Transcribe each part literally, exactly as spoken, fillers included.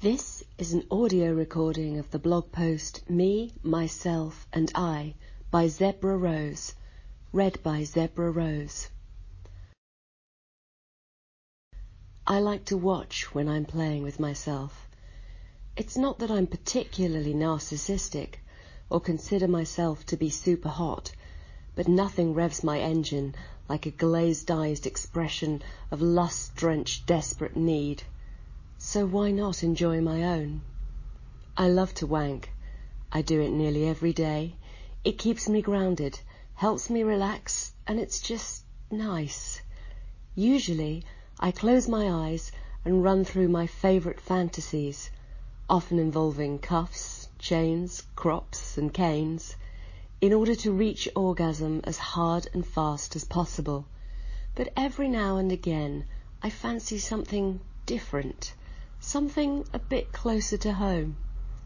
This is an audio recording of the blog post Me, Myself and I by Zebra Rose, read by Zebra Rose. I like to watch when I'm playing with myself. It's not that I'm particularly narcissistic or consider myself to be super hot, but nothing revs my engine like a glazed-eyed expression of lust-drenched desperate need. So why not enjoy my own? I love to wank. I do it nearly every day. It keeps me grounded, helps me relax, and it's just nice. Usually, I close my eyes and run through my favourite fantasies, often involving cuffs, chains, crops, and canes, in order to reach orgasm as hard and fast as possible. But every now and again, I fancy something different. Something a bit closer to home.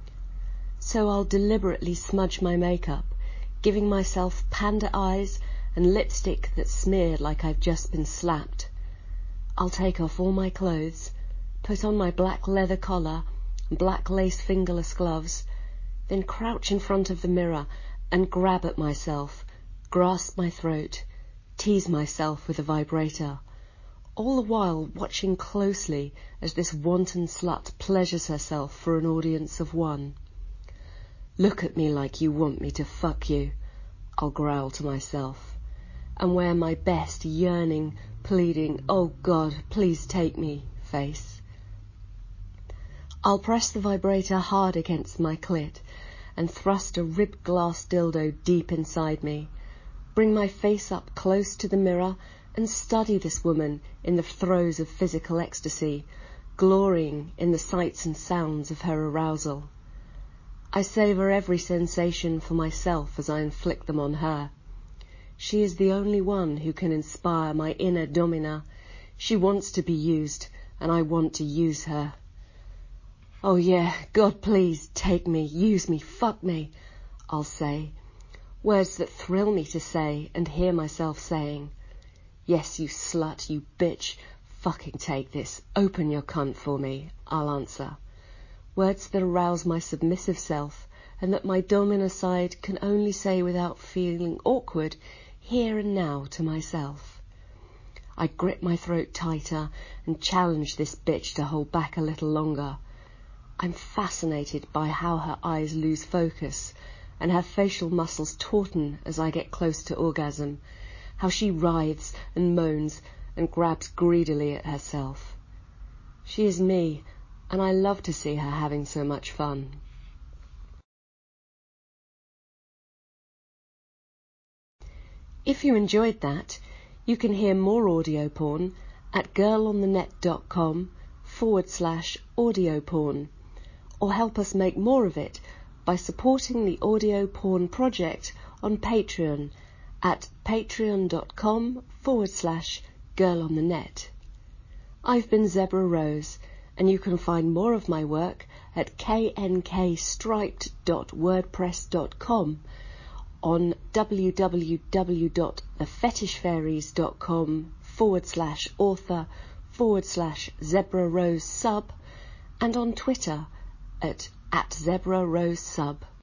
So I'll deliberately smudge my makeup, giving myself panda eyes and lipstick that's smeared like I've just been slapped. I'll take off all my clothes, put on my black leather collar and black lace fingerless gloves, then crouch in front of the mirror and grab at myself, grasp my throat, tease myself with a vibrator, all the while watching closely as this wanton slut pleasures herself for an audience of one. Look at me like you want me to fuck you, I'll growl to myself, and wear my best yearning, pleading, oh God, please take me, face. I'll press the vibrator hard against my clit and thrust a ribbed glass dildo deep inside me, bring my face up close to the mirror and study this woman in the throes of physical ecstasy, glorying in the sights and sounds of her arousal. I savour every sensation for myself as I inflict them on her. She is the only one who can inspire my inner domina. She wants to be used, and I want to use her. Oh yeah, God please, take me, use me, fuck me, I'll say. Words that thrill me to say and hear myself saying. Yes, you slut, you bitch, fucking take this, open your cunt for me, I'll answer. Words that arouse my submissive self and that my domina side can only say without feeling awkward here and now to myself. I grip my throat tighter and challenge this bitch to hold back a little longer. I'm fascinated by how her eyes lose focus and her facial muscles tauten as I get close to orgasm, how she writhes and moans and grabs greedily at herself. She is me, and I love to see her having so much fun. If you enjoyed that, you can hear more audio porn at girlonthenet.com forward slash audio porn, or help us make more of it by supporting the Audio Porn Project on Patreon at patreon.com forward slash girlonthenet. I've been Zebra Rose, and you can find more of my work at k n k striped dot wordpress dot com, on www.thefetishfairies.com forward slash author forward slash Zebra Rose sub, and on Twitter at, at Zebra Rose sub.